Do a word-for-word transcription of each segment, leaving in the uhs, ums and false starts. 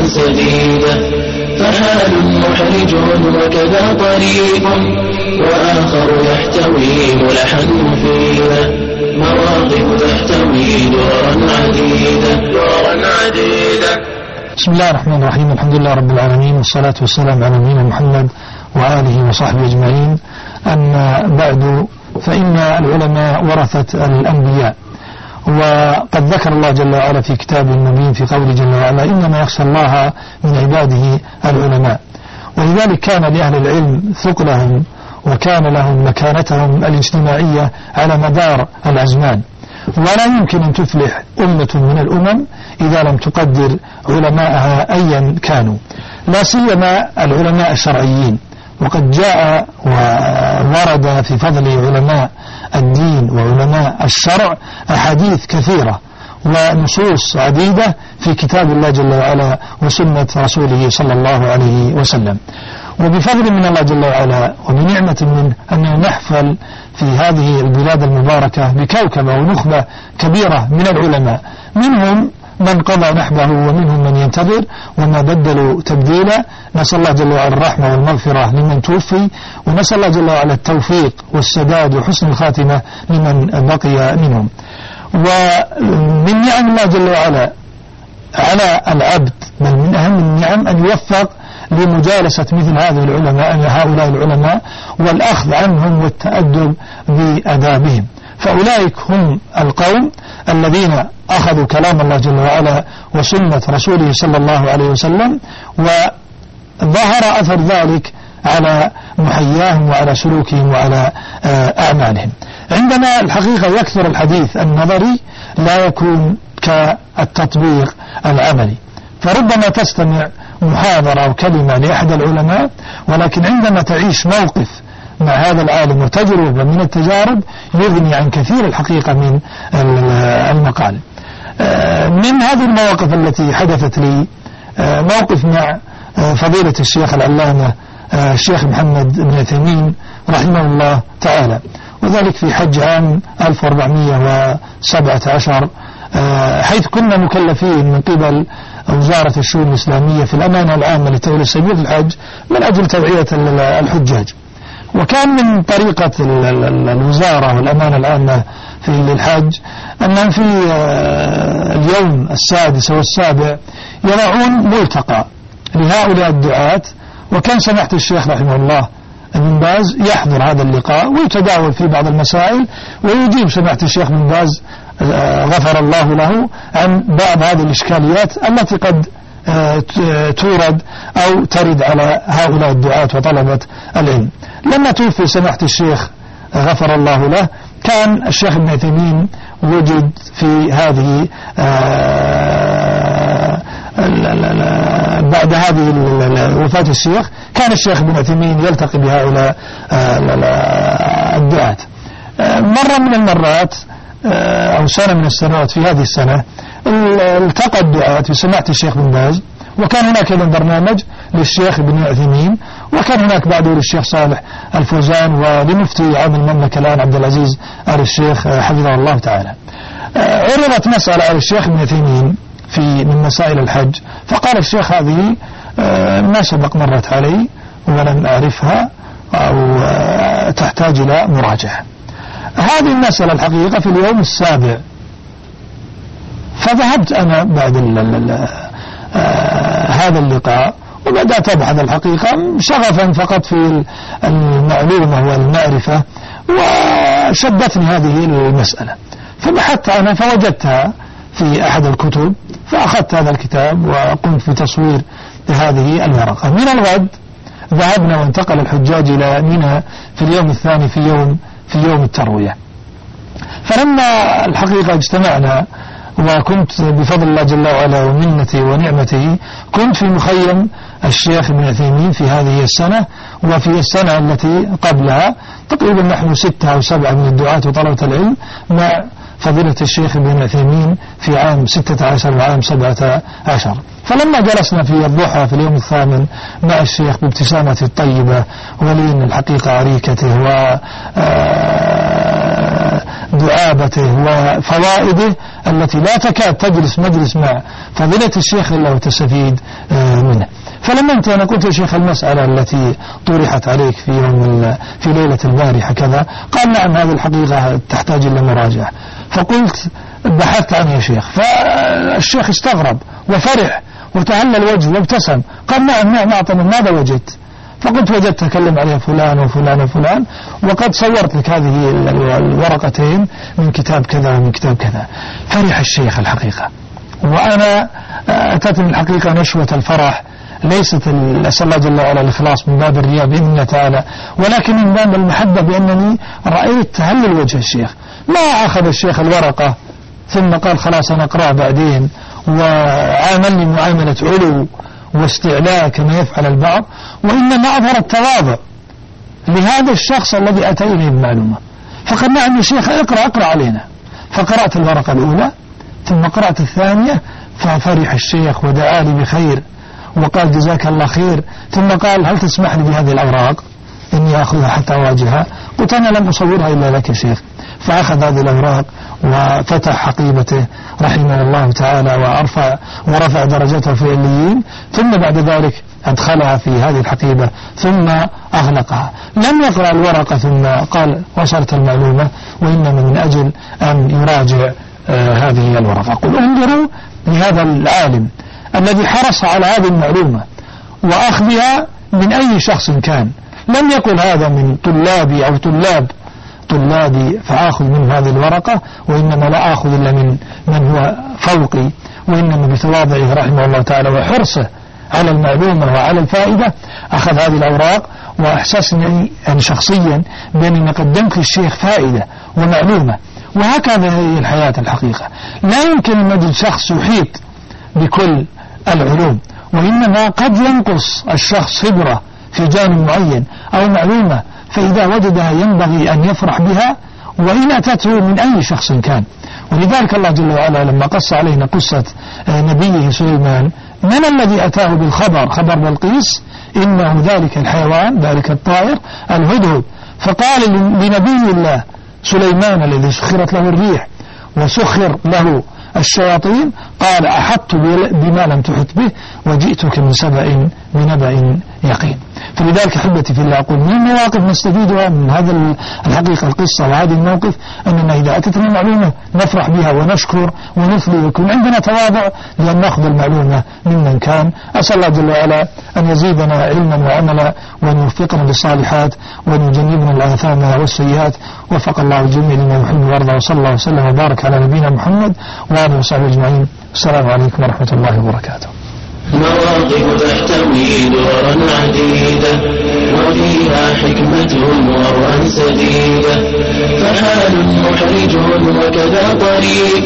سديدا، فحال محرج وكذا طريق، وآخر يحتوي ملحا مفيدا، مواقف تحتوي دررا عديدا دررا عديدا. بسم الله الرحمن الرحيم، الحمد لله رب العالمين، والصلاة والسلام على نبينا محمد وآله وصحبه أجمعين. أما بعد، فإن العلماء ورثة الأنبياء، وقد ذكر الله جل وعلا في كتابه المبين في قوله جل وعلا: إنما يخشى الله من عباده العلماء. ولذلك كان لأهل العلم ثقلهم، وكان لهم مكانتهم الاجتماعية على مدار الأزمان، ولا يمكن أن تفلح أمة من الأمم إذا لم تقدر علماءها أيا كانوا، لا سيما العلماء الشرعيين. وقد جاء وورد في فضل علماء الدين وعلماء الشرع أحاديث كثيرة ونصوص عديدة في كتاب الله جل وعلا وسنة رسوله صلى الله عليه وسلم. وبفضل من الله جل وعلا وبنعمة منه أننا نحفل في هذه البلاد المباركة بكوكبة ونخبة كبيرة من العلماء، منهم من قضى نحبه ومنهم من ينتظر وما بدلوا تبديلا. نسأل الله جل وعلا الرحمة والمغفرة لمن توفي، ونسأل الله جل وعلا التوفيق والسداد وحسن الخاتمة لمن بقي منهم. ومن نعم الله جل وعلا على العبد، بل من أهم النعم أن يوفق لمجالسة مثل هذه العلماء، هؤلاء العلماء، والأخذ عنهم والتأدب بأدابهم. فأولئك هم القوم الذين أخذوا كلام الله جل وعلا وسنة رسوله صلى الله عليه وسلم، وظهر أثر ذلك على محياهم وعلى سلوكهم وعلى أعمالهم. عندما الحقيقة يكثر الحديث النظري لا يكون كالتطبيق العملي، فربما تستمع محاضرة أو كلمة لأحد العلماء، ولكن عندما تعيش موقف مع هذا العالم وتجربة من التجارب يغني عن كثير الحقيقة من المقال. من هذه المواقف التي حدثت لي موقف مع فضيلة الشيخ العلامة الشيخ محمد بن عثيمين رحمه الله تعالى، وذلك في حج عام ألف وأربعمائة وسبعة عشر، حيث كنا مكلفين من قبل وزارة الشؤون الإسلامية في الأمانة العامة لتولي سبيل الحج من أجل توعية الحجاج. وكان من طريقة الوزارة والأمانة العامة في الحج أنهم في اليوم السادس والسابع يضعون ملتقى لهؤلاء الدعاة، وكان سماحة الشيخ رحمه الله بن باز يحضر هذا اللقاء ويتداول في بعض المسائل، ويجيب سماحة الشيخ بن باز غفر الله له عن بعض هذه الإشكاليات التي قد تورد أو ترد على هؤلاء الدعاة وطلبة العلم. لما توفي سماحة الشيخ غفر الله له، كان الشيخ ابن عثيمين وجد في هذه بعد هذه وفاة الشيخ، كان الشيخ ابن عثيمين يلتقي بهؤلاء الدعاة. مرة من المرات أو سنة من السنوات في هذه السنة التقى الدعاة بسماحة الشيخ بن باز، وكان هناك أيضا برنامج للشيخ ابن عثيمين، وكان هناك بعده للشيخ صالح الفوزان ولمفتي عام المملكة الآن عبد العزيز آل الشيخ حفظه الله تعالى. عرضت مسألة على الشيخ ابن عثيمين في من مسائل الحج، فقال الشيخ: هذه ما سبق مرت علي ولم أعرفها أو تحتاج إلى مراجعة. هذه المسألة الحقيقة في اليوم السابع، فذهبت أنا بعد هذا اللقاء وبدأت أبحث الحقيقة شغفا فقط في المعلومة والمعرفة، وشدتني هذه المسألة، فبحثت عنها فوجدتها في أحد الكتب، فأخذت هذا الكتاب وقمت بتصوير هذه الورقة. من الغد ذهبنا وانتقل الحجاج إلى منى في اليوم الثاني في يوم في يوم التروية. فلما الحقيقة اجتمعنا، وكنت بفضل الله جل وعلا ومنته ونعمته كنت في مخيم الشيخ ابن عثيمين في هذه السنة، وفي السنة التي قبلها تقريبا نحن ستة أو سبعة من الدعاة وطلبة العلم مع فضيلة الشيخ ابن عثيمين في عام ستة عشر وعام سبعة عشر. فلما جلسنا في الضحى في اليوم الثامن مع الشيخ بابتسامته الطيبة ولين الحقيقة عريكته دعابته وفوائده التي لا تكاد تجلس مجلس مع فضيلة الشيخ إلا وتستفيد منه. فلما انت أنا قلت يا شيخ المسألة التي طرحت عليك في يوم في ليلة البارحة كذا، قال نعم هذه الحقيقة تحتاج إلى مراجعة. فقلت بحثت عنه يا شيخ، فالشيخ استغرب وفرح وتهلل وجهه وابتسم، قال نعم نعم أعطني ماذا وجدت؟ فقلت وجدت تكلم عليها فلان وفلان وفلان، وقد صورت لك هذه الورقتين من كتاب كذا ومن كتاب كذا. فرح الشيخ الحقيقة، وأنا أتتني الحقيقة نشوة الفرح، ليست أسأل الله جل وعلا الإخلاص من باب الرياء بإذن الله تعالى، ولكن من باب المحبة، بأنني رأيت تهلل وجه الشيخ. ما أخذ الشيخ الورقة ثم قال خلاص أنا أقرأ بعدين وعاملني معاملة علو واستعلاء كما يفعل البعض، وإنما أظهر التواضع لهذا الشخص الذي أتى إليه بمعلومة. فقال نعم يا شيخ اقرأ اقرأ علينا. فقرأت الورقة الأولى ثم قرأت الثانية، ففرح الشيخ ودعا لي بخير وقال جزاك الله خير، ثم قال هل تسمح لي بهذه الأوراق إني أخذها حتى أواجهها؟ قلت أنا لم أصورها إلا لك يا شيخ. فأخذ هذه الأوراق وفتح حقيبته رحمه الله تعالى وأرفع ورفع درجته في العليين، ثم بعد ذلك أدخلها في هذه الحقيبة ثم أغلقها. لم يقرأ الورقة ثم قال وصلت المعلومة، وإنما من أجل أن يراجع آه هذه الورقة. أقول انظروا لهذا العالم الذي حرص على هذه المعلومة وأخذها من أي شخص كان. لم يقل هذا من طلابي أو طلاب طلابي فآخذ من هذه الورقة، وإنما لا آخذ إلا من من هو فوقي، وإنما بتواضعه رحمه الله تعالى وحرصه على المعلومة وعلى الفائدة أخذ هذه الأوراق، وإحساسني أن شخصيا بأنني قدمت للشيخ فائدة ومعلومة. وهكذا هي الحياة الحقيقة. لا يمكن أن نجد شخص يحيط بكل العلوم، وإنما قد ينقص الشخص خبرة في جانب معين أو معلومة، فإذا وجدها ينبغي أن يفرح بها وإن أتته من أي شخص كان. ولذلك الله جل وعلا لما قص علينا قصة نبيه سليمان، من الذي أتاه بالخبر خبر بلقيس؟ إنه ذلك الحيوان ذلك الطائر الهدهد. فقال لنبي الله سليمان الذي سخرت له الريح وسخر له الشياطين، قال أحطت بما لم تحط به وجئتك من سبأ بنبأ يقين. فلذلك أحبتي في الله أقول من المواقف نستفيدها من هذا الحقيقة القصة وهذه الموقف، أننا إذا أتتنا معلومة نفرح بها ونشكر ونثلي ويكون عندنا تواضع لأن نأخذ المعلومة ممن كان. أسأل الله جل وعلا أن يزيدنا علما وعملا وأن يوفقنا بالصالحات وأن يجنبنا الآثام والسيئات. وفق الله الجميع لما يحب ويرضى، وصلى الله وسلم وبارك على نبينا محمد وآله وصحبه أجمعين. السلام عليكم ورحمة الله وبركاته. مواقف تحتوي دورا عديدة وفيها حكمة وروى سديدة، فحال محرج وكذا طريق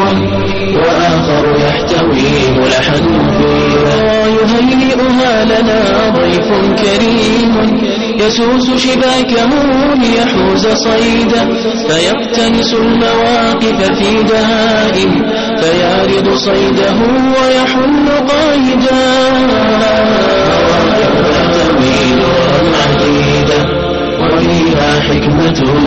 وآخر يحتوي ملحا مفيدا. يهيئها لنا ضيف كريم يسوس شباكه ليحوز صيدا، فيقتنس المواقف في دهائم فيعرض صيده ويحل قائدا. مواقف تحتوي دورا عديدة وفيها حكمة